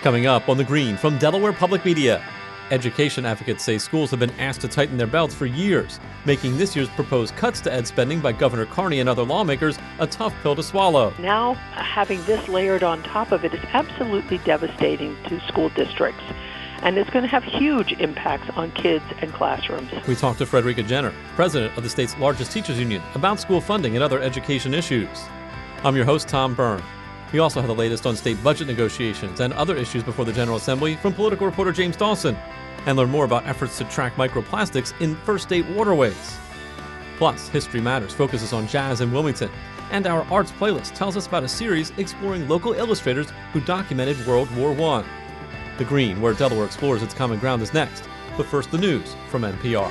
Coming up on The Green from Delaware Public Media. Education advocates say schools have been asked to tighten their belts for years, making this year's proposed cuts to ed spending by Governor Carney and other lawmakers a tough pill to swallow. Now, having this layered on top of it is absolutely devastating to school districts, and it's going to have huge impacts on kids and classrooms. We talked to Frederica Jenner, president of the state's largest teachers union, about school funding and other education issues. I'm your host, Tom Byrne. We also have the latest on state budget negotiations and other issues before the General Assembly from political reporter James Dawson, and learn more about efforts to track microplastics in first state waterways. Plus, History Matters focuses on jazz in Wilmington, and our arts playlist tells us about a series exploring local illustrators who documented World War I. The Green, where Delaware explores its common ground, is next. But first, the news from NPR.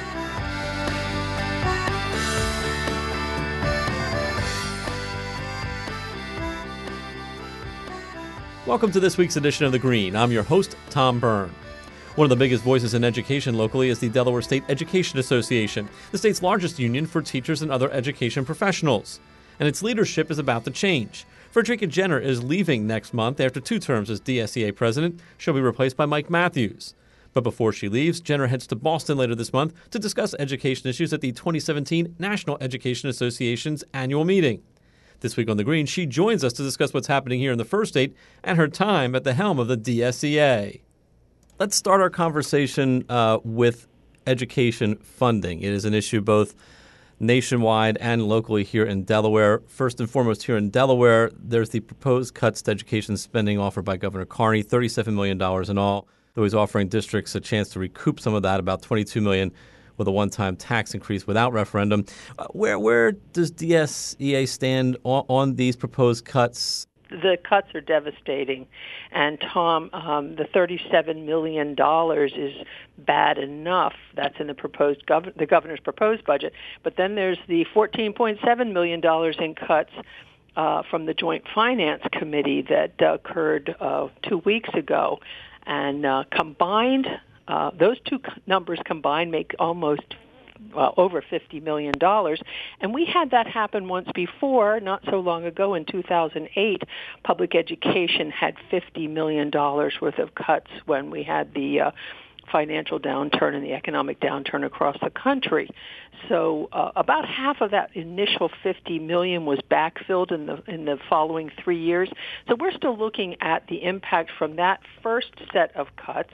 Welcome to this week's edition of The Green. I'm your host, Tom Byrne. One of the biggest voices in education locally is the Delaware State Education Association, the state's largest union for teachers and other education professionals. And its leadership is about to change. Frederica Jenner is leaving next month after 2 terms as DSEA president. She'll be replaced by Mike Matthews. But before she leaves, Jenner heads to Boston later this month to discuss education issues at the 2017 National Education Association's annual meeting. This week on The Green, she joins us to discuss what's happening here in the first state and her time at the helm of the DSEA. Let's start our conversation with education funding. It is an issue both nationwide and locally here in Delaware. First and foremost, here in Delaware, there's the proposed cuts to education spending offered by Governor Carney, $37 million in all, though he's offering districts a chance to recoup some of that, about $22 million, with a one-time tax increase without referendum. Where does DSEA stand on these proposed cuts? The cuts are devastating. And, Tom, the $37 million is bad enough. That's in the governor's proposed budget. But then there's the $14.7 million in cuts from the Joint Finance Committee that occurred 2 weeks ago. And combined, those two numbers combined make almost over $50 million. And we had that happen once before, not so long ago in 2008. Public education had $50 million worth of cuts when we had the financial downturn and the economic downturn across the country. So about half of that initial $50 million was backfilled in the following 3 years. So we're still looking at the impact from that first set of cuts,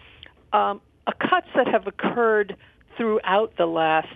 cuts that have occurred throughout the last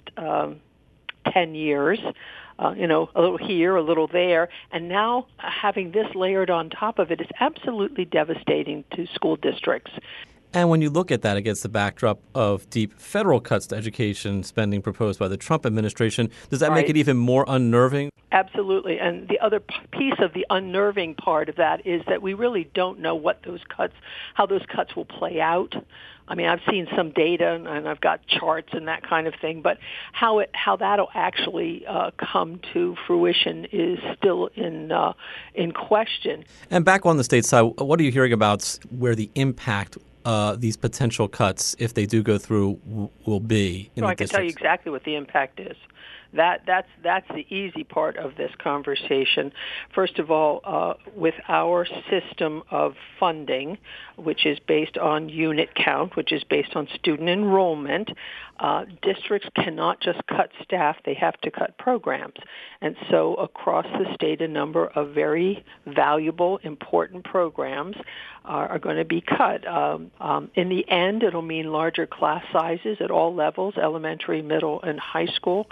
10 years, a little here, a little there, and now having this layered on top of it is absolutely devastating to school districts. And when you look at that against the backdrop of deep federal cuts to education spending proposed by the Trump administration, does that make it even more unnerving? Absolutely. And the other piece of the unnerving part of that is that we really don't know how those cuts will play out. I mean, I've seen some data and I've got charts and that kind of thing, but how that'll actually come to fruition is still in question. And back on the state side, what are you hearing about where the impact these potential cuts, if they do go through, will be in the districts? I can tell you exactly what the impact is. That's the easy part of this conversation. First of all, with our system of funding, which is based on unit count, which is based on student enrollment, districts cannot just cut staff, they have to cut programs. And so across the state, a number of very valuable, important programs are going to be cut. In the end, it'll mean larger class sizes at all levels, elementary, middle, and high school.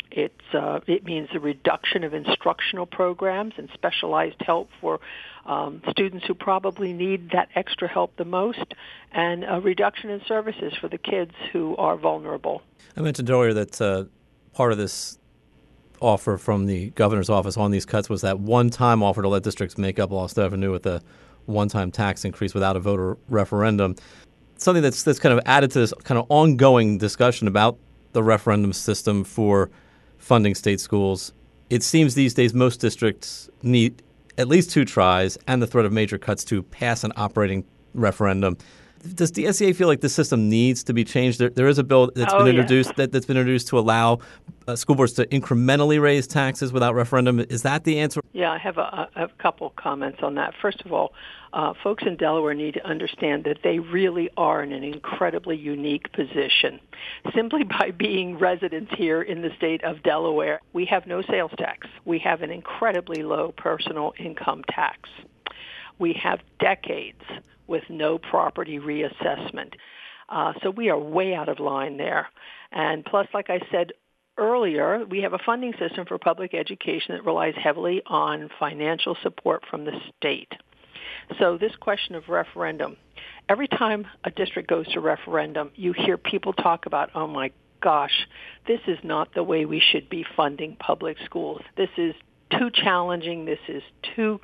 It means the reduction of instructional programs and specialized help for students who probably need that extra help the most, and a reduction in services for the kids who are vulnerable. I mentioned earlier that part of this offer from the governor's office on these cuts was that one-time offer to let districts make up lost revenue with a one-time tax increase without a voter referendum. Something that's kind of added to this kind of ongoing discussion about the referendum system for funding state schools. It seems these days most districts need at least 2 tries and the threat of major cuts to pass an operating referendum. Does the SEA feel like the system needs to be changed? There is a bill that's been introduced that's been introduced to allow school boards to incrementally raise taxes without referendum. Is that the answer? Yeah, I have a couple comments on that. First of all, folks in Delaware need to understand that they really are in an incredibly unique position. Simply by being residents here in the state of Delaware, we have no sales tax. We have an incredibly low personal income tax. We have decades with no property reassessment. So we are way out of line there. And plus, like I said earlier, we have a funding system for public education that relies heavily on financial support from the state. So this question of referendum, every time a district goes to referendum, you hear people talk about, oh my gosh, this is not the way we should be funding public schools. This is too challenging. This is too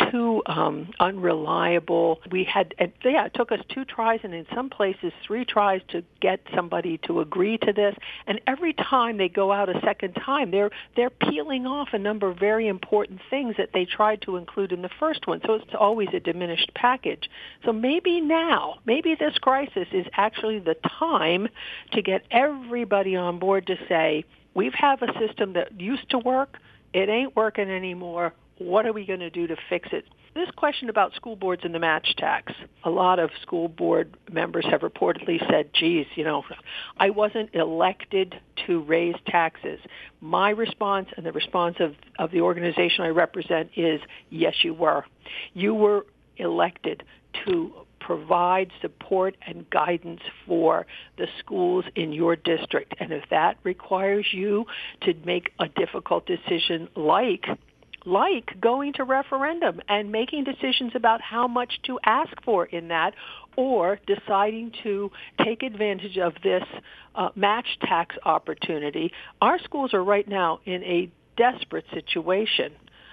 unreliable. It took us 2 tries and in some places 3 tries to get somebody to agree to this. And every time they go out a second time, they're peeling off a number of very important things that they tried to include in the first one. So it's always a diminished package. So maybe this crisis is actually the time to get everybody on board to say, we have a system that used to work. It ain't working anymore. What are we going to do to fix it? This question about school boards and the match tax, a lot of school board members have reportedly said, geez, I wasn't elected to raise taxes. My response and the response of the organization I represent is, yes, you were. You were elected to provide support and guidance for the schools in your district. And if that requires you to make a difficult decision like going to referendum and making decisions about how much to ask for in that, or deciding to take advantage of this match tax opportunity, our schools are right now in a desperate situation.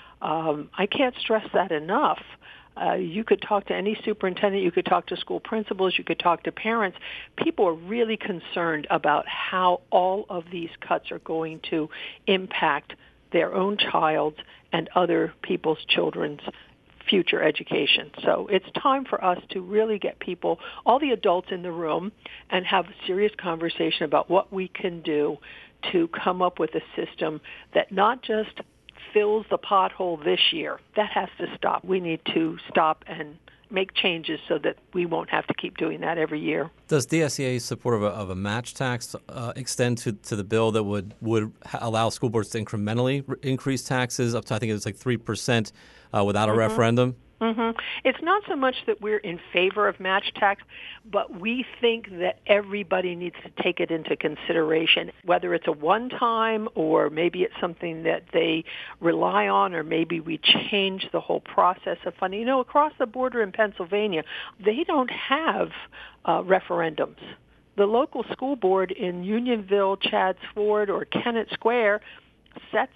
I can't stress that enough. You could talk to any superintendent, you could talk to school principals, you could talk to parents. People are really concerned about how all of these cuts are going to impact their own child's and other people's children's future education. So it's time for us to really get people, all the adults in the room, and have a serious conversation about what we can do to come up with a system that not just fills the pothole this year. That has to stop. We need to stop and make changes so that we won't have to keep doing that every year. Does DSEA's support of a match tax extend to the bill that would allow school boards to incrementally increase taxes up to, I think it's like 3% without a referendum? Mm-hmm. It's not so much that we're in favor of match tax, but we think that everybody needs to take it into consideration, whether it's a one-time or maybe it's something that they rely on, or maybe we change the whole process of funding. Across the border in Pennsylvania, they don't have referendums. The local school board in Unionville, Chadds Ford, or Kennett Square sets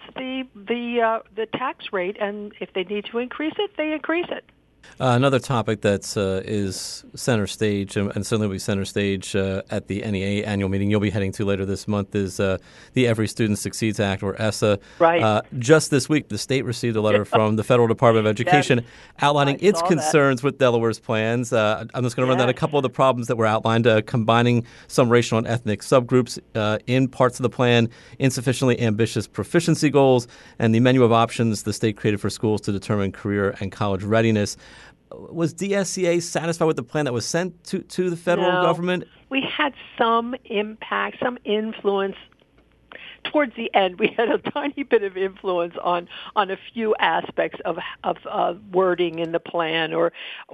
the tax rate, and if they need to increase it, they increase it. Another topic that is center stage, and certainly will be center stage at the NEA annual meeting you'll be heading to later this month, is the Every Student Succeeds Act, or ESSA. Right. Just this week, the state received a letter from the Federal Department of Education outlining its concerns with Delaware's plans. I'm just going to run down a couple of the problems that were outlined, combining some racial and ethnic subgroups in parts of the plan, insufficiently ambitious proficiency goals, and the menu of options the state created for schools to determine career and college readiness. Was DSEA satisfied with the plan that was sent to the federal government? We had some impact, some influence. Towards the end, we had a tiny bit of influence on a few aspects of wording in the plan, or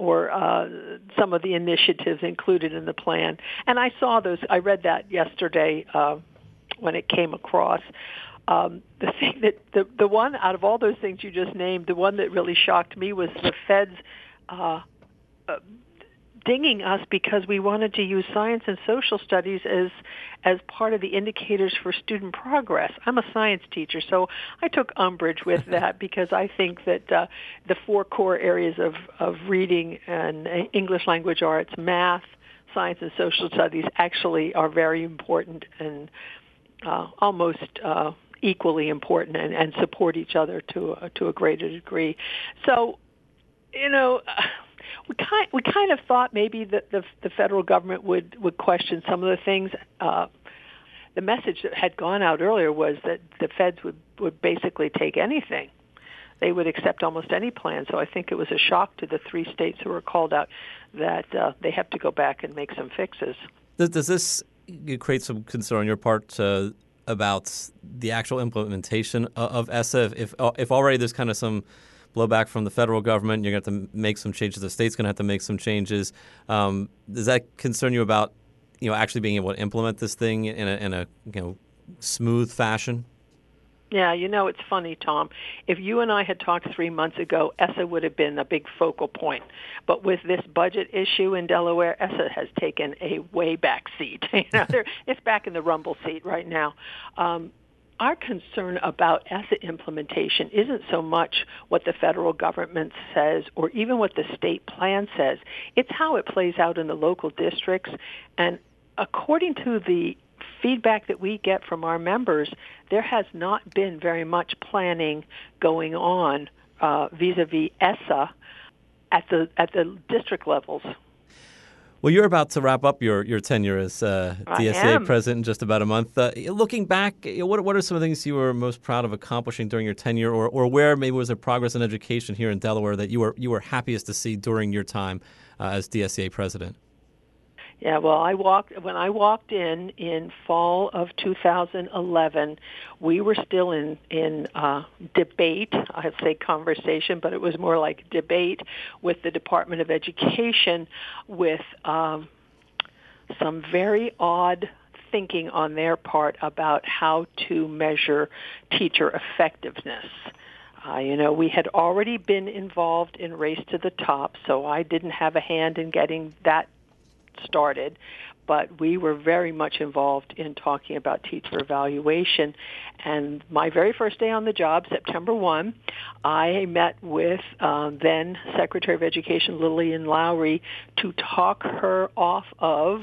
some of the initiatives included in the plan. And I saw those. I read that yesterday when it came across. The thing that the one out of all those things you just named, the one that really shocked me was the feds dinging us because we wanted to use science and social studies as part of the indicators for student progress. I'm a science teacher, so I took umbrage with that because I think that the 4 core areas of reading and English language arts, math, science, and social studies actually are very important and almost equally important and support each other to a greater degree. So, we kind kind of thought maybe that the federal government would question some of the things. The message that had gone out earlier was that the feds would basically take anything. They would accept almost any plan. So I think it was a shock to the 3 states who were called out that they have to go back and make some fixes. Does this create some concern on your part about the actual implementation of ESSA? If already there's kind of some blowback from the federal government, you're going to have to make some changes. The state's going to have to make some changes. Does that concern you about actually being able to implement this thing in a smooth fashion? Yeah, it's funny, Tom. If you and I had talked 3 months ago, ESSA would have been a big focal point. But with this budget issue in Delaware, ESSA has taken a way back seat. It's back in the rumble seat right now. Our concern about ESSA implementation isn't so much what the federal government says or even what the state plan says. It's how it plays out in the local districts. And according to the feedback that we get from our members, there has not been very much planning going on vis-a-vis ESSA at the district levels. Well, you're about to wrap up your tenure as DSEA president in just about a month. Looking back, what are some of the things you were most proud of accomplishing during your tenure, or where maybe was there progress in education here in Delaware that you were happiest to see during your time as DSEA president? Yeah, well, when I walked in fall of 2011, we were still in debate, I'd say conversation, but it was more like debate with the Department of Education with some very odd thinking on their part about how to measure teacher effectiveness. We had already been involved in Race to the Top, so I didn't have a hand in getting that started, but we were very much involved in talking about teacher evaluation. And my very first day on the job, September 1, I met with then Secretary of Education Lillian Lowry to talk her off of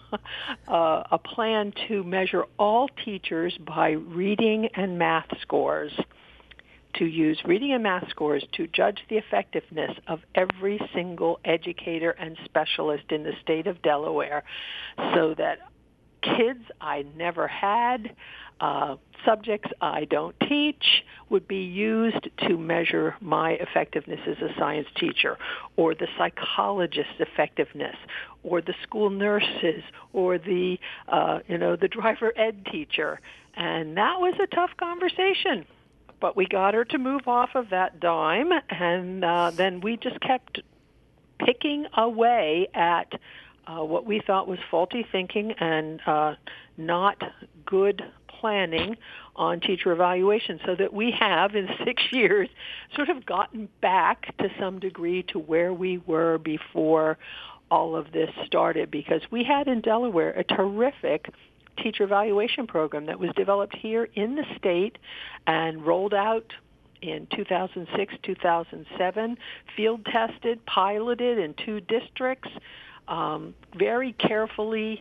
a plan to measure all teachers by reading and math scores, to use reading and math scores to judge the effectiveness of every single educator and specialist in the state of Delaware, so that kids I never had, subjects I don't teach, would be used to measure my effectiveness as a science teacher, or the psychologist's effectiveness, or the school nurses, or the driver ed teacher. And that was a tough conversation. But we got her to move off of that dime, and then we just kept picking away at what we thought was faulty thinking and not good planning on teacher evaluation, so that we have, in 6 years, sort of gotten back to some degree to where we were before all of this started, because we had in Delaware a terrific teacher evaluation program that was developed here in the state and rolled out in 2006, 2007, field tested, piloted in 2 districts, very carefully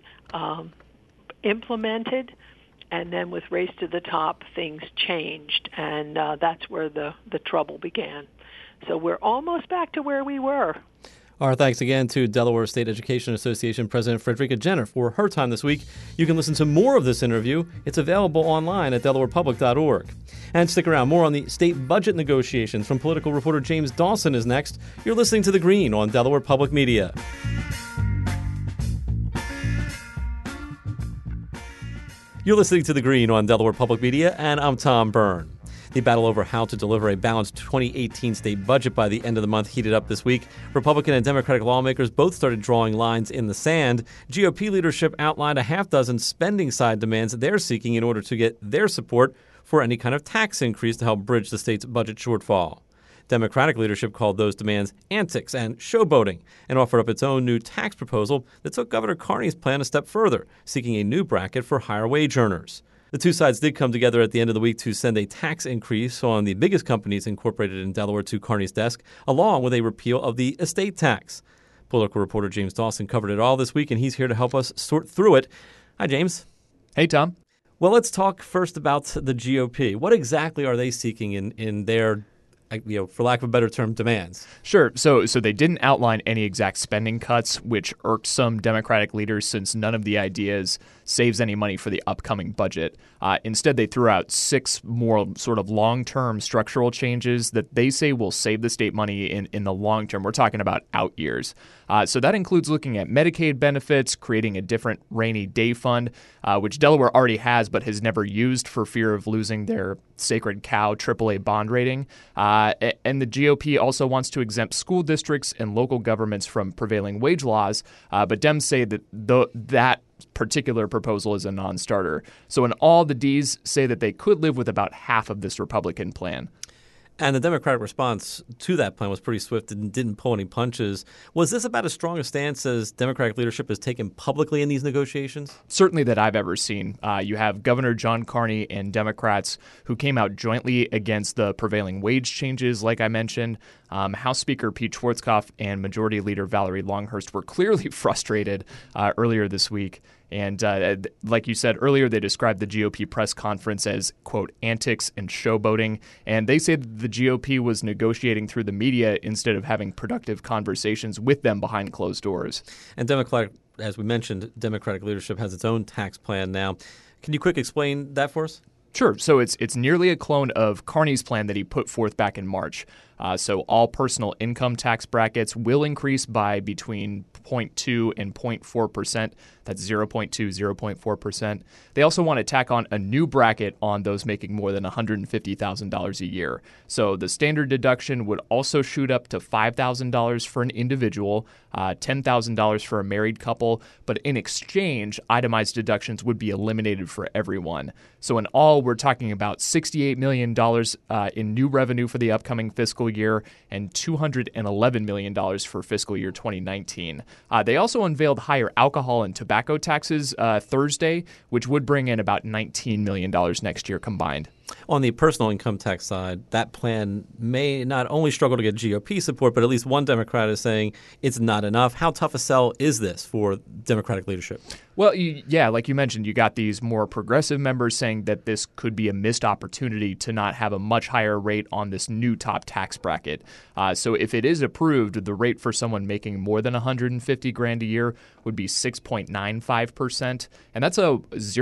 implemented. And then with Race to the Top, things changed, and that's where the trouble began. So we're almost back to where we were. Our thanks again to Delaware State Education Association President Frederica Jenner for her time this week. You can listen to more of this interview. It's available online at delawarepublic.org. And stick around. More on the state budget negotiations from political reporter James Dawson is next. You're listening to The Green on Delaware Public Media. You're listening to The Green on Delaware Public Media, and I'm Tom Byrne. The battle over how to deliver a balanced 2018 state budget by the end of the month heated up this week. Republican and Democratic lawmakers both started drawing lines in the sand. GOP leadership outlined a half-dozen spending-side demands they're seeking in order to get their support for any kind of tax increase to help bridge the state's budget shortfall. Democratic leadership called those demands antics and showboating and offered up its own new tax proposal that took Governor Carney's plan a step further, seeking a new bracket for higher wage earners. The two sides did come together at the end of the week to send a tax increase on the biggest companies incorporated in Delaware to Carney's desk, along with a repeal of the estate tax. Political reporter James Dawson covered it all this week, and he's here to help us sort through it. Hi, James. Hey, Tom. Well, let's talk first about the GOP. What exactly are they seeking in their for lack of a better term, demands. Sure. So they didn't outline any exact spending cuts, which irked some Democratic leaders since none of the ideas saves any money for the upcoming budget. Instead, they threw out 6 more sort of long-term structural changes that they say will save the state money in the long term. We're talking about out years. So that includes looking at Medicaid benefits, creating a different rainy day fund, which Delaware already has but has never used for fear of losing their sacred cow AAA bond rating. And the GOP also wants to exempt school districts and local governments from prevailing wage laws, but Dems say that that particular proposal is a non-starter. So in all, the Ds say that they could live with about half of this Republican plan. And the Democratic response to that plan was pretty swift and didn't pull any punches. Was this about as strong a stance as Democratic leadership has taken publicly in these negotiations? Certainly that I've ever seen. You have Governor John Carney and Democrats who came out jointly against the prevailing wage changes, like I mentioned. House Speaker Pete Schwarzkopf and Majority Leader Valerie Longhurst were clearly frustrated earlier this week. And like you said earlier, they described the GOP press conference as, quote, antics and showboating. And they say that the GOP was negotiating through the media instead of having productive conversations with them behind closed doors. And as we mentioned, Democratic leadership has its own tax plan now. Can you quick explain that for us? Sure. So it's nearly a clone of Carney's plan that he put forth back in March. So all personal income tax brackets will increase by between 0.2 and 0.4%. That's 0.2, 0.4%. They also want to tack on a new bracket on those making more than $150,000 a year. So the standard deduction would also shoot up to $5,000 for an individual, $10,000 for a married couple. But in exchange, itemized deductions would be eliminated for everyone. So in all, we're talking about $68 million in new revenue for the upcoming fiscal year and $211 million for fiscal year 2019. They also unveiled higher alcohol and tobacco taxes Thursday, which would bring in about $19 million next year combined. On the personal income tax side, that plan may not only struggle to get GOP support, but at least one Democrat is saying it's not enough. How tough a sell is this for Democratic leadership? Well, yeah, like you mentioned, you got these more progressive members saying that this could be a missed opportunity to not have a much higher rate on this new top tax bracket. So if it is approved, the rate for someone making more than $150,000 a year would be 6.95%, and that's a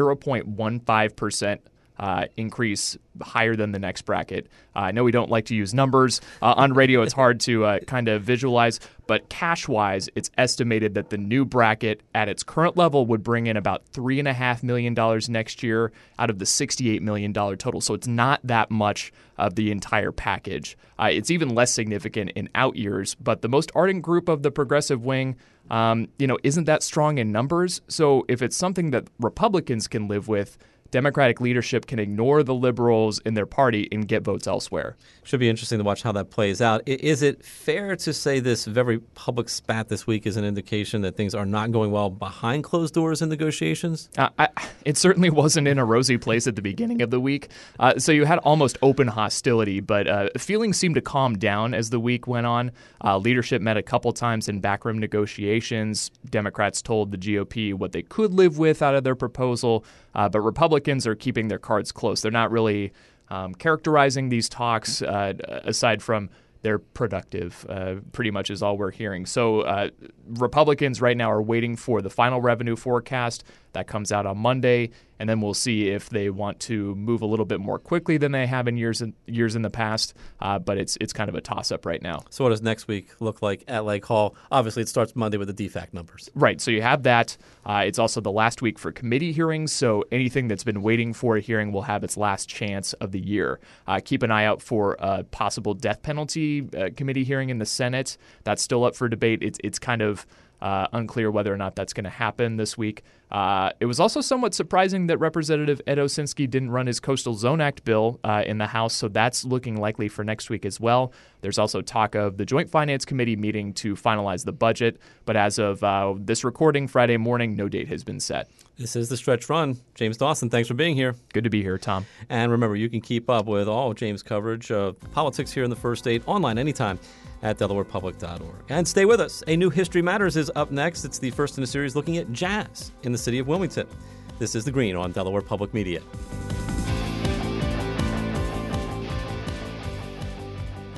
0.15% increase higher than the next bracket. I know we don't like to use numbers. On radio, it's hard to kind of visualize, but cash-wise, it's estimated that the new bracket at its current level would bring in about $3.5 million next year out of the $68 million total. So it's not that much of the entire package. It's even less significant in out years, but the most ardent group of the progressive wing isn't that strong in numbers. So if it's something that Republicans can live with, Democratic leadership can ignore the liberals in their party and get votes elsewhere. Should be interesting to watch how that plays out. Is it fair to say this very public spat this week is an indication that things are not going well behind closed doors in negotiations? It certainly wasn't in a rosy place at the beginning of the week. So you had almost open hostility, but feelings seemed to calm down as the week went on. Leadership met a couple times in backroom negotiations. Democrats told the GOP what they could live with out of their proposal, but Republicans are keeping their cards close. They're not really characterizing these talks aside from they're productive, pretty much is all we're hearing. So Republicans right now are waiting for the final revenue forecast. That comes out on Monday, and then we'll see if they want to move a little bit more quickly than they have in years in the past. But it's kind of a toss-up right now. So what does next week look like at Lake Hall? Obviously, it starts Monday with the DFAC numbers. Right. So you have that. It's also the last week for committee hearings. So anything that's been waiting for a hearing will have its last chance of the year. Keep an eye out for a possible death penalty committee hearing in the Senate. That's still up for debate. It's kind of unclear whether or not that's going to happen this week. It was also somewhat surprising that Representative Ed Osinski didn't run his Coastal Zone Act bill in the House, so that's looking likely for next week as well. There's also talk of the Joint Finance Committee meeting to finalize the budget, but as of this recording Friday morning, no date has been set. This is The Stretch Run. James Dawson, thanks for being here. Good to be here, Tom. And remember, you can keep up with all of James' coverage of politics here in the First State online anytime at DelawarePublic.org. And stay with us. A new History Matters is up next. It's the first in a series looking at jazz in the city of Wilmington. This is The Green on Delaware Public Media.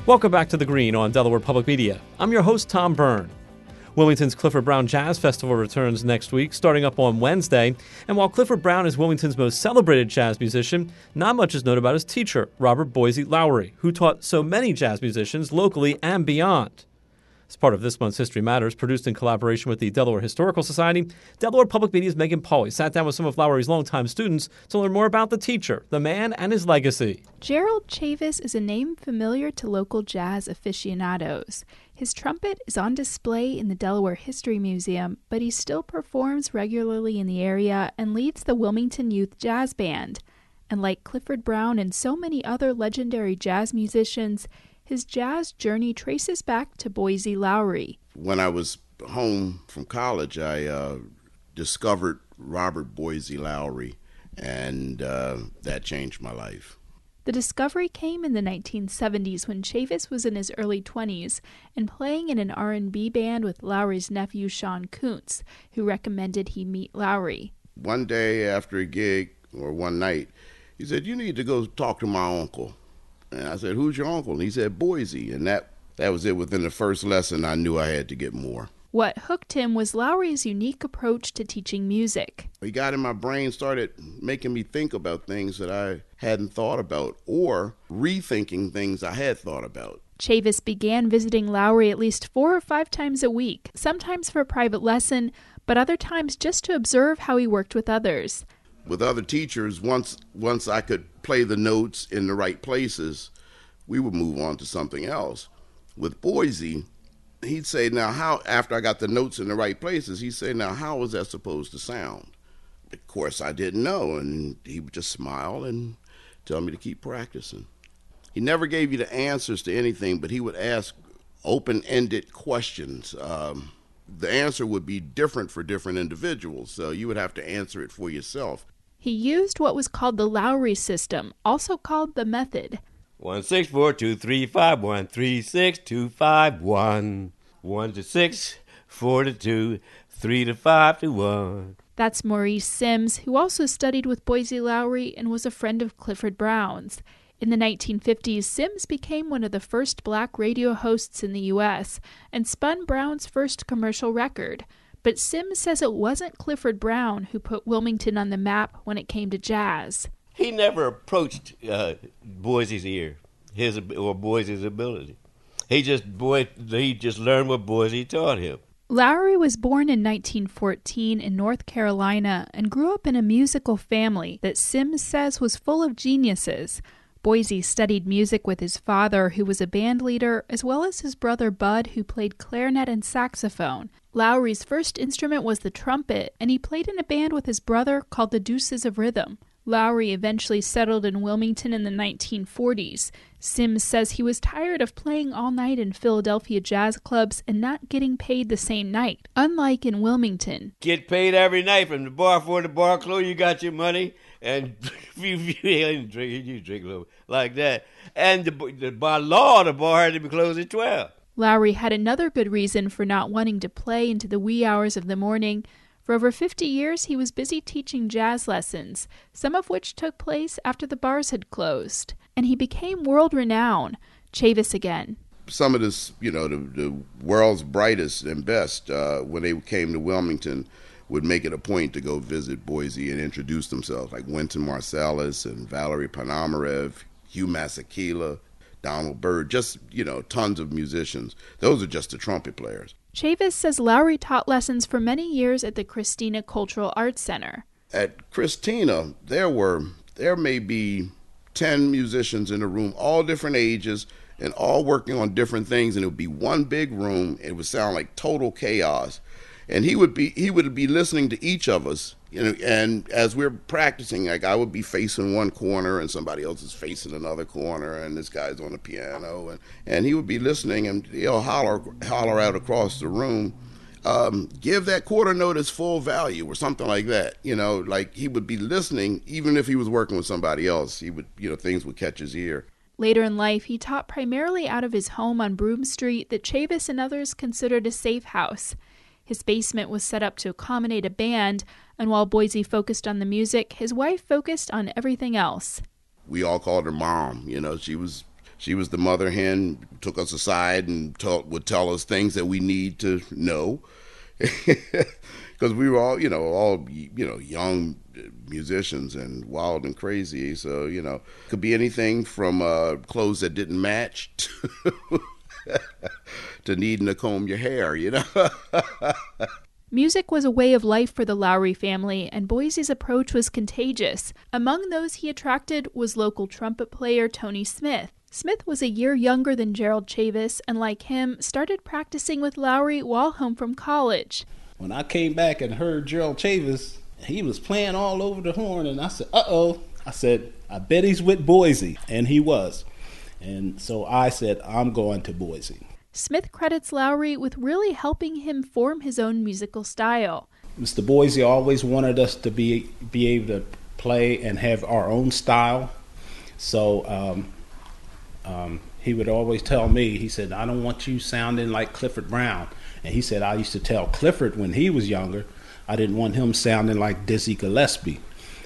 Welcome back to The Green on Delaware Public Media. I'm your host, Tom Byrne. Wilmington's Clifford Brown Jazz Festival returns next week, starting up on Wednesday. And while Clifford Brown is Wilmington's most celebrated jazz musician, not much is known about his teacher, Robert Boise Lowry, who taught so many jazz musicians locally and beyond. As part of this month's History Matters, produced in collaboration with the Delaware Historical Society, Delaware Public Media's Megan Pauly sat down with some of Lowry's longtime students to learn more about the teacher, the man, and his legacy. Gerald Chavis is a name familiar to local jazz aficionados. His trumpet is on display in the Delaware History Museum, but he still performs regularly in the area and leads the Wilmington Youth Jazz Band. And like Clifford Brown and so many other legendary jazz musicians, his jazz journey traces back to Boise Lowry. When I was home from college, I discovered Robert Boise Lowry, and that changed my life. The discovery came in the 1970s when Chavis was in his early 20s and playing in an R&B band with Lowry's nephew Sean Kuntz, who recommended he meet Lowry. One day after a gig, or one night, he said, "You need to go talk to my uncle." And I said, "Who's your uncle?" And he said, "Boise." And that was it. Within the first lesson, I knew I had to get more. What hooked him was Lowry's unique approach to teaching music. He got in my brain, started making me think about things that I hadn't thought about, or rethinking things I had thought about. Chavis began visiting Lowry at least 4 or 5 times a week, sometimes for a private lesson, but other times just to observe how he worked with others. With other teachers, once I could play the notes in the right places, we would move on to something else. With Boise, he'd say, "Now how," after I got the notes in the right places, he'd say, "Now how is that supposed to sound?" Of course, I didn't know, and he would just smile and tell me to keep practicing. He never gave you the answers to anything, but he would ask open-ended questions. The answer would be different for different individuals, so you would have to answer it for yourself. He used what was called the Lowry system, also called the method. 1 6 4 2 3 5 1 3 6 2 5 1 1 to 6 4 to 2 3 to 5 to 1. That's Maurice Sims, who also studied with Boise Lowry and was a friend of Clifford Brown's. In the 1950s, Sims became one of the first black radio hosts in the U.S. and spun Brown's first commercial record. But Sims says it wasn't Clifford Brown who put Wilmington on the map when it came to jazz. He never approached Boise's ear, Boise's ability. He just learned what Boise taught him. Lowry was born in 1914 in North Carolina and grew up in a musical family that Sims says was full of geniuses. Boise studied music with his father, who was a band leader, as well as his brother Bud, who played clarinet and saxophone. Lowry's first instrument was the trumpet, and he played in a band with his brother called the Deuces of Rhythm. Lowry eventually settled in Wilmington in the 1940s. Sims says he was tired of playing all night in Philadelphia jazz clubs and not getting paid the same night, unlike in Wilmington. Get paid every night from the bar before the bar close. You got your money, and you drink a little like that. And by law, the bar had to be closed at 12. Lowry had another good reason for not wanting to play into the wee hours of the morning. For over 50 years, he was busy teaching jazz lessons, some of which took place after the bars had closed. And he became world-renowned. Chavis again. Some of this, the world's brightest and best, when they came to Wilmington, would make it a point to go visit Boise and introduce themselves, like Wynton Marsalis and Valery Ponomarev, Hugh Masekela, Donald Byrd, just, tons of musicians. Those are just the trumpet players. Chavis says Lowry taught lessons for many years at the Christina Cultural Arts Center. At Christina, there may be 10 musicians in the room, all different ages, and all working on different things, and it would be one big room. It would sound like total chaos. And he would be listening to each of us, and as we're practicing, like I would be facing one corner and somebody else is facing another corner, and this guy's on the piano, and he would be listening, and he'll holler out across the room, give that quarter note its full value or something like that. Like he would be listening, even if he was working with somebody else, he would, things would catch his ear. Later in life, he taught primarily out of his home on Broome Street that Chavis and others considered a safe house. His basement was set up to accommodate a band, and while Boise focused on the music, his wife focused on everything else. We all called her Mom. She was She was the mother hen, took us aside and would tell us things that we need to know. Because we were all young musicians and wild and crazy. So, could be anything from clothes that didn't match to needing to comb your hair, Music was a way of life for the Lowry family, and Boise's approach was contagious. Among those he attracted was local trumpet player Tony Smith. Smith was a year younger than Gerald Chavis, and like him, started practicing with Lowry while home from college. When I came back and heard Gerald Chavis, he was playing all over the horn, and I said, uh-oh. I said, I bet he's with Boise, and he was. And so I said, I'm going to Boise. Smith credits Lowry with really helping him form his own musical style. Mr. Boise always wanted us to be able to play and have our own style. So he would always tell me, he said, I don't want you sounding like Clifford Brown. And he said, I used to tell Clifford when he was younger, I didn't want him sounding like Dizzy Gillespie.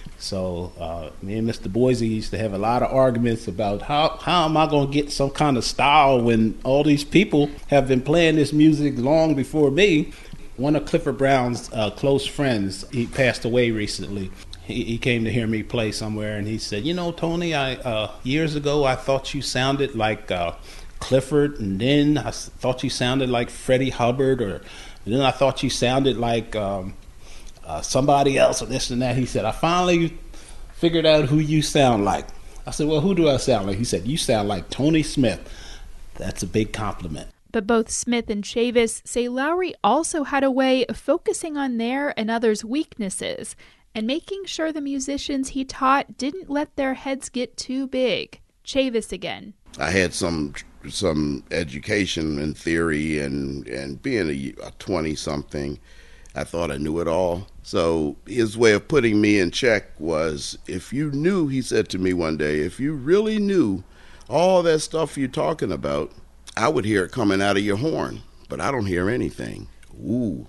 So me and Mr. Boise used to have a lot of arguments about how am I going to get some kind of style when all these people have been playing this music long before me. One of Clifford Brown's close friends, he passed away recently. He came to hear me play somewhere, and he said, Tony, years ago I thought you sounded like Clifford, and then I thought you sounded like Freddie Hubbard, and then I thought you sounded like somebody else, or this and that. He said, I finally figured out who you sound like. I said, well, who do I sound like? He said, you sound like Tony Smith. That's a big compliment. But both Smith and Chavis say Lowry also had a way of focusing on their and others' weaknesses and making sure the musicians he taught didn't let their heads get too big. Chavis again. I had some education and theory, and being a 20-something, I thought I knew it all. So his way of putting me in check was, if you knew, he said to me one day, if you really knew all that stuff you're talking about, I would hear it coming out of your horn, but I don't hear anything. Ooh.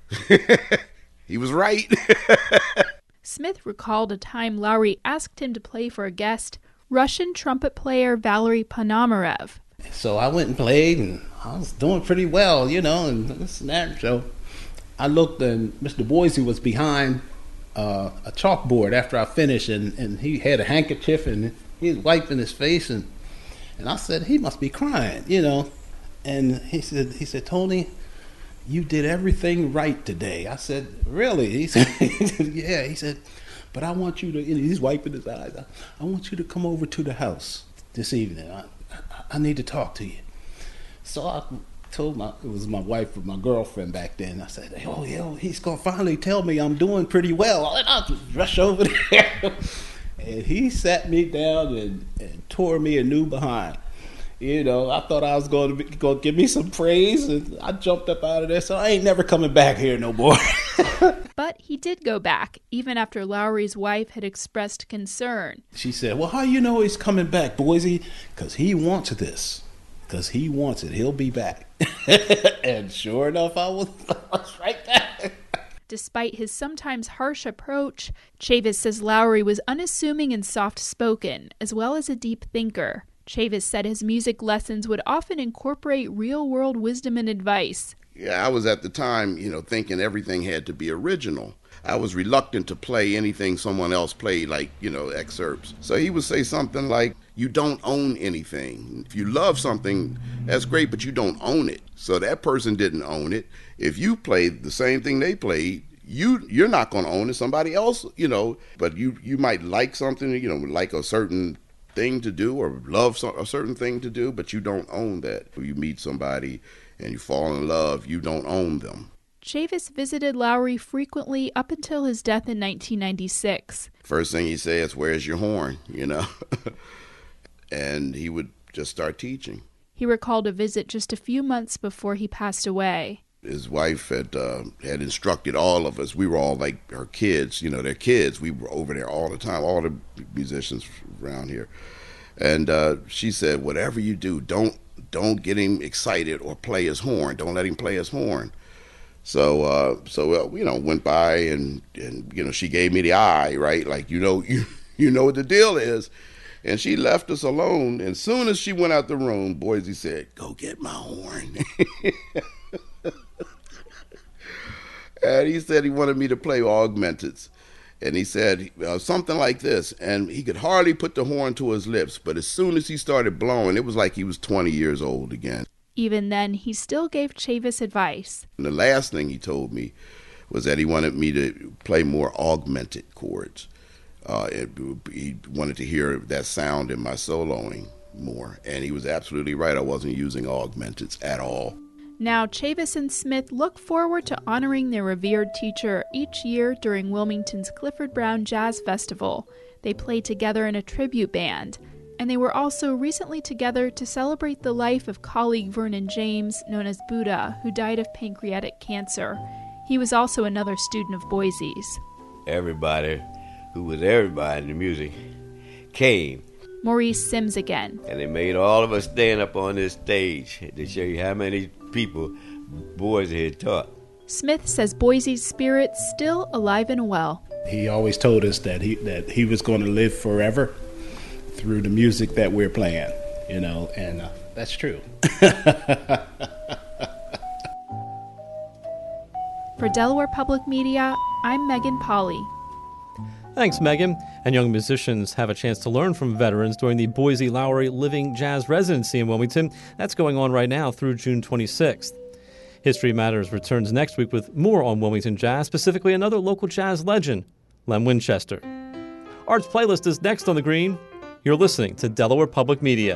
He was right. Smith recalled a time Lowry asked him to play for a guest, Russian trumpet player Valery Ponomarev. So I went and played, and I was doing pretty well, and this and that. So I looked, and Mr. Boise was behind a chalkboard after I finished, and he had a handkerchief, and he was wiping his face, and I said, he must be crying, And he said, Tony, you did everything right today. I said, really? He said, yeah. He said, but I want you to, he's wiping his eyes. I want you to come over to the house this evening. I need to talk to you. So I told it was my wife or my girlfriend back then. I said, oh, yeah, he's going to finally tell me I'm doing pretty well. And I'll just rush over there. And he sat me down and tore me a new behind. I thought I was going to give me some praise, and I jumped up out of there, so I ain't never coming back here no more. But he did go back, even after Lowry's wife had expressed concern. She said, well, how you know he's coming back, Boise? Because he wants this. Because he wants it. He'll be back. And sure enough, I was right back. Despite his sometimes harsh approach, Chavis says Lowry was unassuming and soft-spoken, as well as a deep thinker. Chavis said his music lessons would often incorporate real-world wisdom and advice. Yeah, I was at the time, thinking everything had to be original. I was reluctant to play anything someone else played, like, excerpts. So he would say something like, you don't own anything. If you love something, that's great, but you don't own it. So that person didn't own it. If you played the same thing they played, you're not going to own it. Somebody else, but you might like something, like a certain thing to do or love a certain thing to do, but you don't own that. If you meet somebody and you fall in love, you don't own them. Chavis visited Lowry frequently up until his death in 1996. First thing he says, where's your horn, And he would just start teaching. He recalled a visit just a few months before he passed away. His wife had instructed all of us. We were all like her kids, their kids. We were over there all the time, all the musicians around here. And she said, whatever you do, don't get him excited or play his horn. Don't let him play his horn. So went by and she gave me the eye, right? Like, you know what the deal is. And she left us alone. And soon as she went out the room, Boise said, "Go get my horn." And he said he wanted me to play augmenteds. And he said something like this. And he could hardly put the horn to his lips. But as soon as he started blowing, it was like he was 20 years old again. Even then, he still gave Chavis advice. And the last thing he told me was that he wanted me to play more augmented chords. He wanted to hear that sound in my soloing more. And he was absolutely right. I wasn't using augmenteds at all. Now, Chavis and Smith look forward to honoring their revered teacher each year during Wilmington's Clifford Brown Jazz Festival. They play together in a tribute band, and they were also recently together to celebrate the life of colleague Vernon James, known as Buddha, who died of pancreatic cancer. He was also another student of Boise's. Everybody who was everybody in the music came. Maurice Sims again. And they made all of us stand up on this stage to show you how many people Boise had taught. Smith says Boise's spirit's still alive and well. He always told us that he was going to live forever through the music that we're playing, and that's true. For Delaware Public Media, I'm Megan Pauley. Thanks, Megan. And young musicians have a chance to learn from veterans during the Boise Lowry Living Jazz Residency in Wilmington. That's going on right now through June 26th. History Matters returns next week with more on Wilmington jazz, specifically another local jazz legend, Lem Winchester. Art's Playlist is next on The Green. You're listening to Delaware Public Media.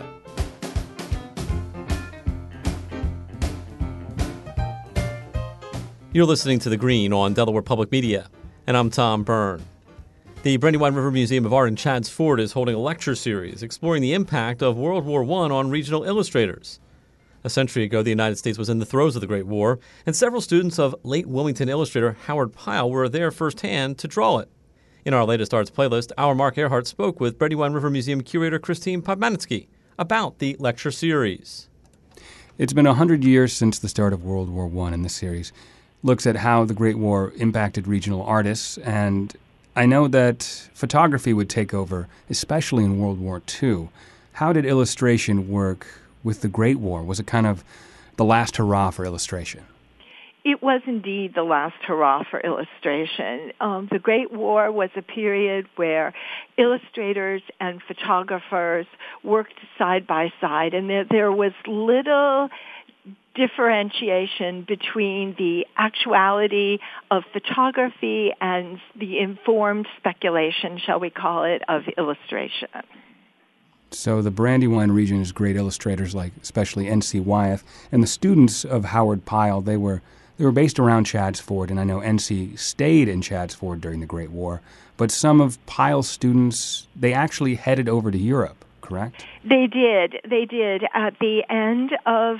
You're listening to The Green on Delaware Public Media, and I'm Tom Byrne. The Brandywine River Museum of Art in Chadds Ford is holding a lecture series exploring the impact of World War I on regional illustrators. A century ago, the United States was in the throes of the Great War, and several students of late Wilmington illustrator Howard Pyle were there firsthand to draw it. In our latest Arts Playlist, our Mark Earhart spoke with Brandywine River Museum curator Christine Podmanitsky about the lecture series. It's been 100 years since the start of World War I, and this series looks at how the Great War impacted regional artists, and I know that photography would take over, especially in World War II. How did illustration work with the Great War? Was it kind of the last hurrah for illustration? It was indeed the last hurrah for illustration. The Great War was a period where illustrators and photographers worked side by side, and there was little differentiation between the actuality of photography and the informed speculation, shall we call it, of illustration. So the Brandywine region is great illustrators like especially N.C. Wyeth, and the students of Howard Pyle, they were based around Chadds Ford, and I know N.C. stayed in Chadds Ford during the Great War, but some of Pyle's students, they actually headed over to Europe, correct? They did. At the end of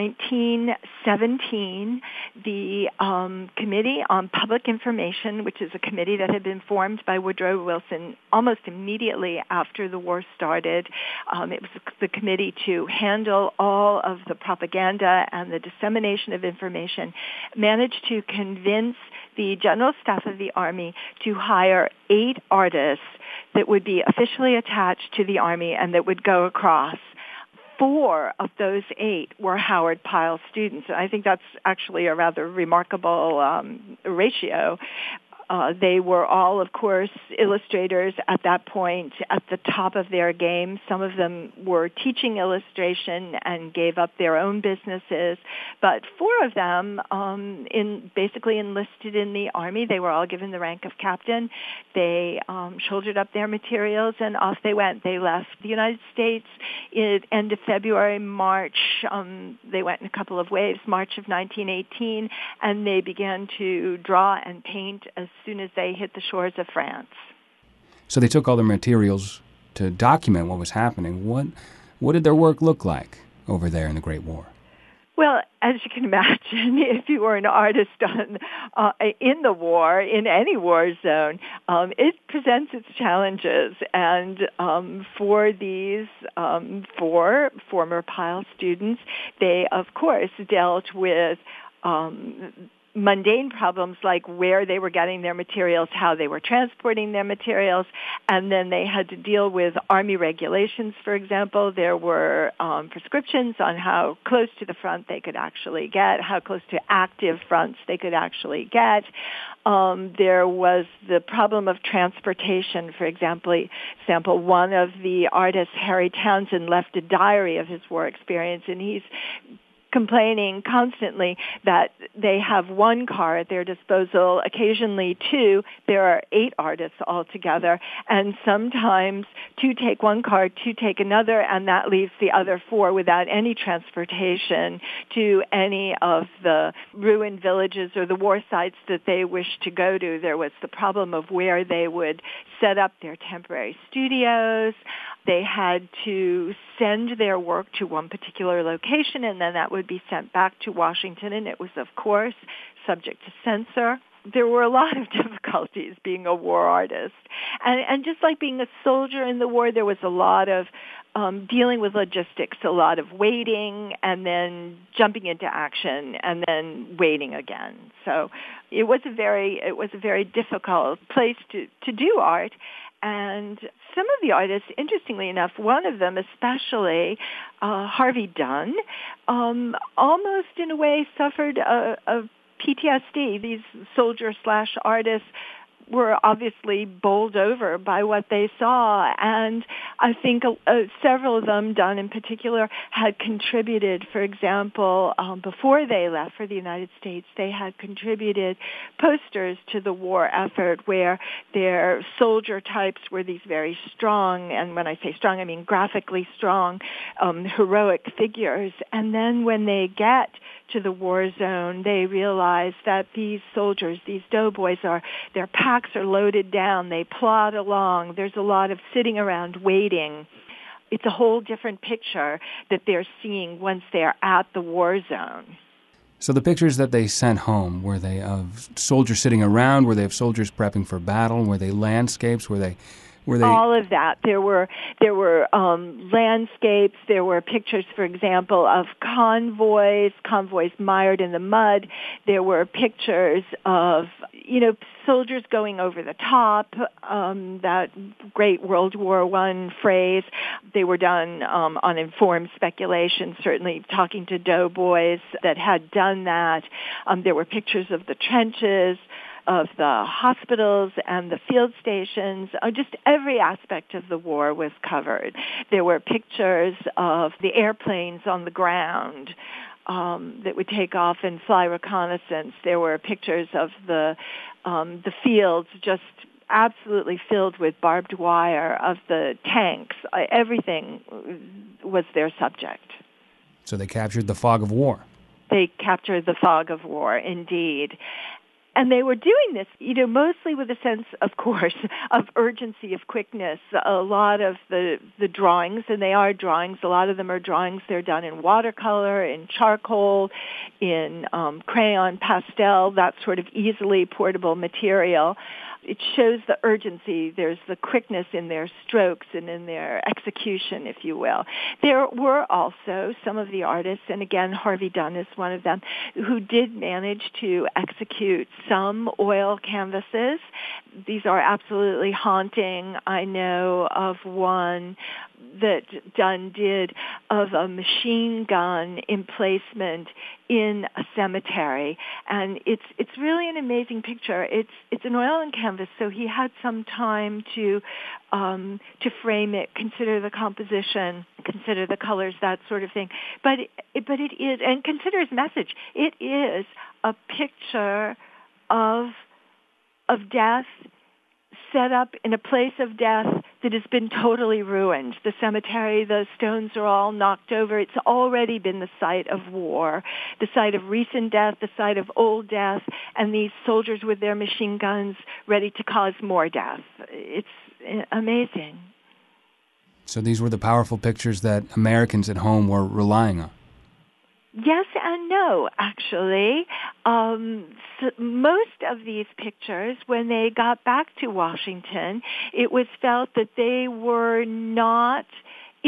1917, the Committee on Public Information, which is a committee that had been formed by Woodrow Wilson almost immediately after the war started, it was the committee to handle all of the propaganda and the dissemination of information, managed to convince the General Staff of the Army to hire 8 artists that would be officially attached to the Army and that would go across. 4 of those 8 were Howard Pyle students. And I think that's actually a rather remarkable ratio. They were all, of course, illustrators at that point at the top of their game. Some of them were teaching illustration and gave up their own businesses. But 4 of them basically enlisted in the Army. They were all given the rank of captain. They shouldered up their materials and off they went. They left the United States at end of February, March. They went in a couple of waves, March of 1918, and they began to draw and paint as soon as they hit the shores of France. So they took all their materials to document what was happening. What did their work look like over there in the Great War? Well, as you can imagine, if you were an artist in the war, in any war zone, it presents its challenges. And for these 4 former Pyle students, they, of course, dealt with mundane problems like where they were getting their materials, how they were transporting their materials, and then they had to deal with Army regulations, for example. There were prescriptions on how close to the front they could actually get, how close to active fronts they could actually get. There was the problem of transportation. For example, one of the artists, Harry Townsend, left a diary of his war experience, and he's complaining constantly that they have one car at their disposal, occasionally two. There are 8 artists altogether, and sometimes 2 take one car, 2 take another, and that leaves the other 4 without any transportation to any of the ruined villages or the war sites that they wish to go to. There was the problem of where they would set up their temporary studios. They had to send their work to one particular location, and then that would be sent back to Washington, and it was, of course, subject to censor. There were a lot of difficulties being a war artist. And just like being a soldier in the war, there was a lot of dealing with logistics, a lot of waiting, and then jumping into action, and then waiting again. So it was a very difficult place to do art. And some of the artists, interestingly enough, one of them especially, Harvey Dunn, almost in a way suffered a PTSD. These soldier/artists were obviously bowled over by what they saw, and I think several of them, Dunn in particular, had contributed. For example, before they left for the United States, they had contributed posters to the war effort where their soldier types were these very strong, and when I say strong, I mean graphically strong, heroic figures. And then when they get to the war zone, they realize that these soldiers, these doughboys, their packs are loaded down, they plod along, there's a lot of sitting around waiting. It's a whole different picture that they're seeing once they're at the war zone. So the pictures that they sent home, were they of soldiers sitting around? Were they of soldiers prepping for battle? Were they landscapes? Were they all of that? There were landscapes. There were pictures, for example, of convoys mired in the mud. There were pictures of soldiers going over the top. That great World War I phrase. They were done on informed speculation. Certainly, talking to doughboys that had done that. There were pictures of the trenches, of the hospitals and the field stations. Just every aspect of the war was covered. There were pictures of the airplanes on the ground that would take off and fly reconnaissance. There were pictures of the fields just absolutely filled with barbed wire, of the tanks. Everything was their subject. So they captured the fog of war. They captured the fog of war, indeed. And they were doing this, mostly with a sense, of course, of urgency, of quickness. A lot of the drawings, and they are drawings, a lot of them are drawings. They're done in watercolor, in charcoal, in crayon, pastel, that sort of easily portable material. It shows the urgency. There's the quickness in their strokes and in their execution, if you will. There were also some of the artists, and again, Harvey Dunn is one of them, who did manage to execute some oil canvases. These are absolutely haunting. I know of one that Dunn did of a machine gun emplacement in a cemetery, and it's really an amazing picture. It's an oil and canvas, so he had some time to frame it, consider the composition, consider the colors, that sort of thing. But it is, and consider his message. It is a picture of death set up in a place of death that has been totally ruined. The cemetery, the stones are all knocked over. It's already been the site of war, the site of recent death, the site of old death, and these soldiers with their machine guns ready to cause more death. It's amazing. So these were the powerful pictures that Americans at home were relying on. Yes and no, actually. So most of these pictures, when they got back to Washington, it was felt that they were not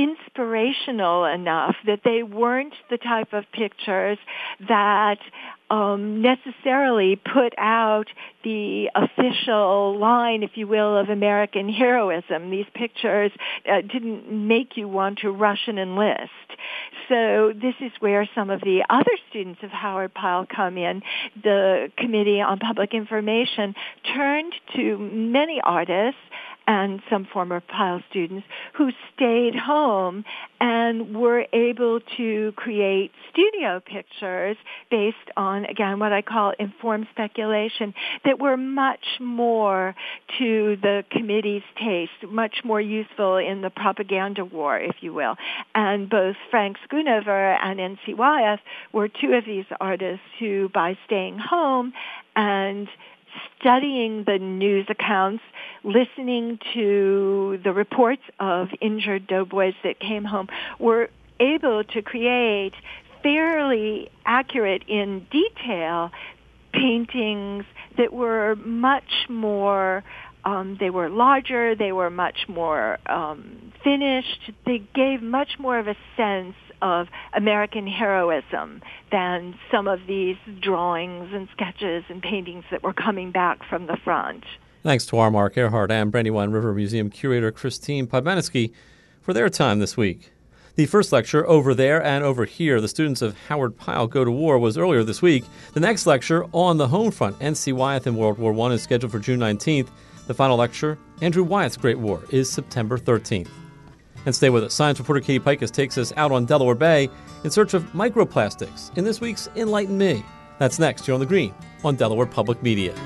inspirational enough, that they weren't the type of pictures that necessarily put out the official line, if you will, of American heroism. These pictures didn't make you want to rush and enlist. So this is where some of the other students of Howard Pyle come in. The Committee on Public Information turned to many artists and some former Pyle students who stayed home and were able to create studio pictures based on, again, what I call informed speculation that were much more to the committee's taste, much more useful in the propaganda war, if you will. And both Frank Schoonover and N.C. Wyeth were two of these artists who, by staying home and studying the news accounts, listening to the reports of injured doughboys that came home, were able to create fairly accurate in detail paintings that were much more, they were larger, they were much more finished, they gave much more of a sense of American heroism than some of these drawings and sketches and paintings that were coming back from the front. Thanks to our Mark Earhart and Brandywine River Museum curator Christine Podmanisky for their time this week. The first lecture, Over There and Over Here, the students of Howard Pyle Go to War, was earlier this week. The next lecture, On the Home Front, N.C. Wyeth in World War I, is scheduled for June 19th. The final lecture, Andrew Wyeth's Great War, is September 13th. And stay with us. Science reporter Katie Pikus takes us out on Delaware Bay in search of microplastics in this week's Enlighten Me. That's next here on The Green on Delaware Public Media.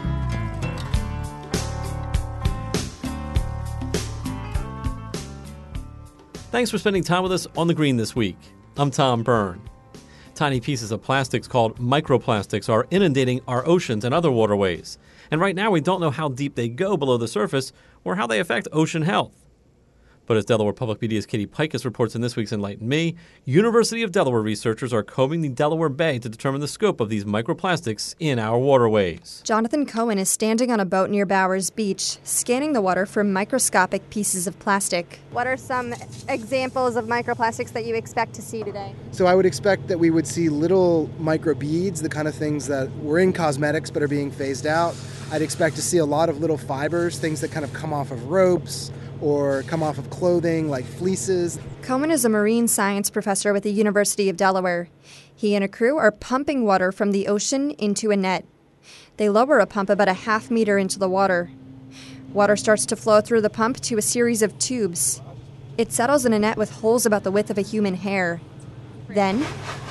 Thanks for spending time with us on The Green this week. I'm Tom Byrne. Tiny pieces of plastics called microplastics are inundating our oceans and other waterways. And right now we don't know how deep they go below the surface or how they affect ocean health. But as Delaware Public Media's Katie Pikus reports in this week's Enlighten Me, University of Delaware researchers are combing the Delaware Bay to determine the scope of these microplastics in our waterways. Jonathan Cohen is standing on a boat near Bowers Beach, scanning the water for microscopic pieces of plastic. What are some examples of microplastics that you expect to see today? So I would expect that we would see little microbeads, the kind of things that were in cosmetics but are being phased out. I'd expect to see a lot of little fibers, things that kind of come off of ropes, or come off of clothing like fleeces. Cohen is a marine science professor with the University of Delaware. He and a crew are pumping water from the ocean into a net. They lower a pump about a half meter into the water. Water starts to flow through the pump to a series of tubes. It settles in a net with holes about the width of a human hair. Then,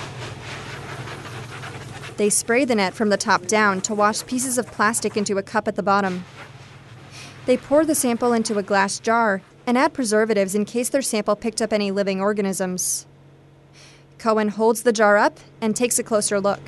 they spray the net from the top down to wash pieces of plastic into a cup at the bottom. They pour the sample into a glass jar and add preservatives in case their sample picked up any living organisms. Cohen holds the jar up and takes a closer look.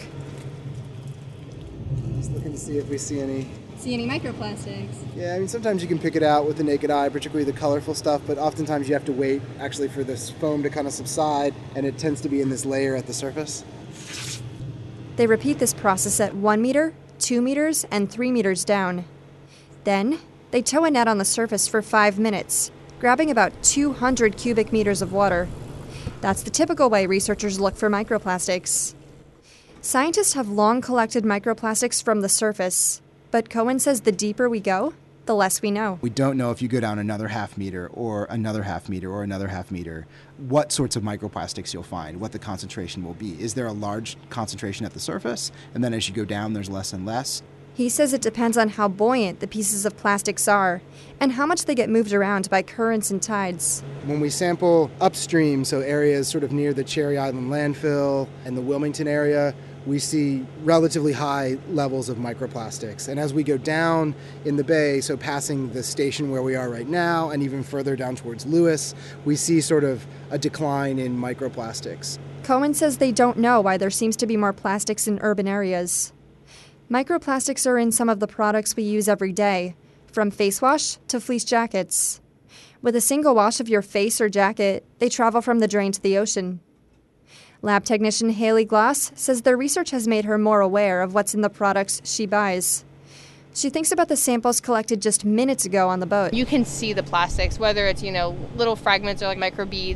Just looking to see if we see any microplastics? Yeah, I mean, sometimes you can pick it out with the naked eye, particularly the colorful stuff, but oftentimes you have to wait actually for this foam to kind of subside, and it tends to be in this layer at the surface. They repeat this process at 1 meter, 2 meters, and 3 meters down. Then, they tow a net on the surface for 5 minutes, grabbing about 200 cubic meters of water. That's the typical way researchers look for microplastics. Scientists have long collected microplastics from the surface, but Cohen says the deeper we go, the less we know. We don't know if you go down another half meter or another half meter or another half meter, what sorts of microplastics you'll find, what the concentration will be. Is there a large concentration at the surface? And then as you go down, there's less and less? He says it depends on how buoyant the pieces of plastics are and how much they get moved around by currents and tides. When we sample upstream, so areas sort of near the Cherry Island landfill and the Wilmington area, we see relatively high levels of microplastics. And as we go down in the bay, so passing the station where we are right now and even further down towards Lewis, we see sort of a decline in microplastics. Cohen says they don't know why there seems to be more plastics in urban areas. Microplastics are in some of the products we use every day, from face wash to fleece jackets. With a single wash of your face or jacket, they travel from the drain to the ocean. Lab technician Haley Gloss says their research has made her more aware of what's in the products she buys. She thinks about the samples collected just minutes ago on the boat. You can see the plastics, whether it's, little fragments or like microbeads,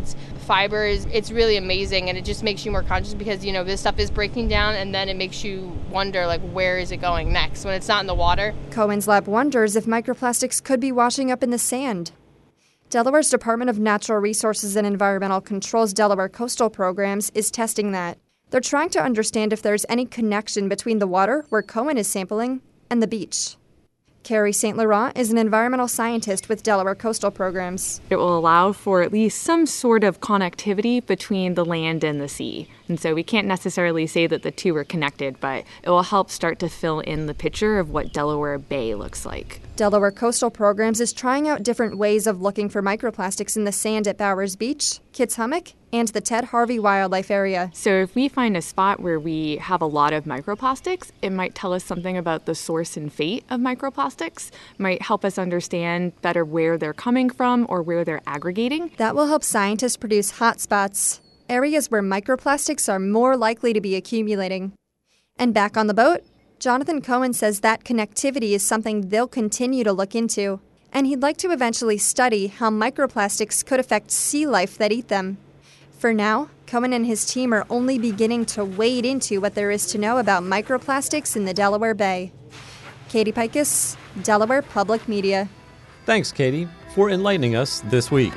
fibers. It's really amazing, and it just makes you more conscious because, this stuff is breaking down, and then it makes you wonder, where is it going next when it's not in the water? Cohen's lab wonders if microplastics could be washing up in the sand. Delaware's Department of Natural Resources and Environmental Control's Delaware Coastal Programs is testing that. They're trying to understand if there's any connection between the water where Cohen is sampling and the beach. Carrie St. Laurent is an environmental scientist with Delaware Coastal Programs. It will allow for at least some sort of connectivity between the land and the sea. And so we can't necessarily say that the two are connected, but it will help start to fill in the picture of what Delaware Bay looks like. Delaware Coastal Programs is trying out different ways of looking for microplastics in the sand at Bowers Beach, Kitts Hummock, and the Ted Harvey Wildlife Area. So if we find a spot where we have a lot of microplastics, it might tell us something about the source and fate of microplastics, might help us understand better where they're coming from or where they're aggregating. That will help scientists produce hotspots, areas where microplastics are more likely to be accumulating. And back on the boat, Jonathan Cohen says that connectivity is something they'll continue to look into, and he'd like to eventually study how microplastics could affect sea life that eat them. For now, Cohen and his team are only beginning to wade into what there is to know about microplastics in the Delaware Bay. Katie Pikus, Delaware Public Media. Thanks, Katie, for enlightening us this week.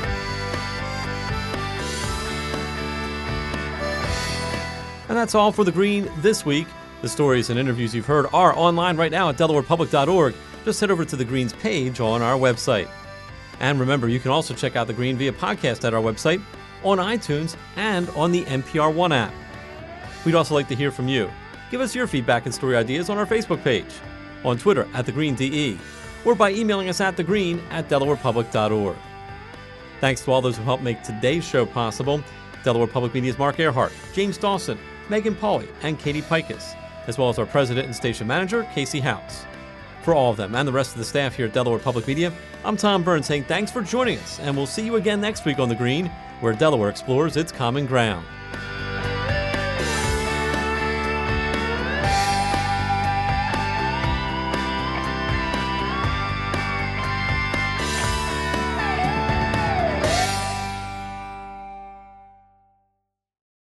And that's all for The Green this week. The stories and interviews you've heard are online right now at DelawarePublic.org. Just head over to The Green's page on our website. And remember, you can also check out The Green via podcast at our website, on iTunes, and on the NPR One app. We'd also like to hear from you. Give us your feedback and story ideas on our Facebook page, on Twitter at TheGreenDE, or by emailing us at thegreen@DelawarePublic.org. Thanks to all those who helped make today's show possible. Delaware Public Media's Mark Earhart, James Dawson, Megan Pauly, and Katie Pikus, as well as our president and station manager, Casey House. For all of them and the rest of the staff here at Delaware Public Media, I'm Tom Byrne saying thanks for joining us, and we'll see you again next week on The Green, where Delaware explores its common ground.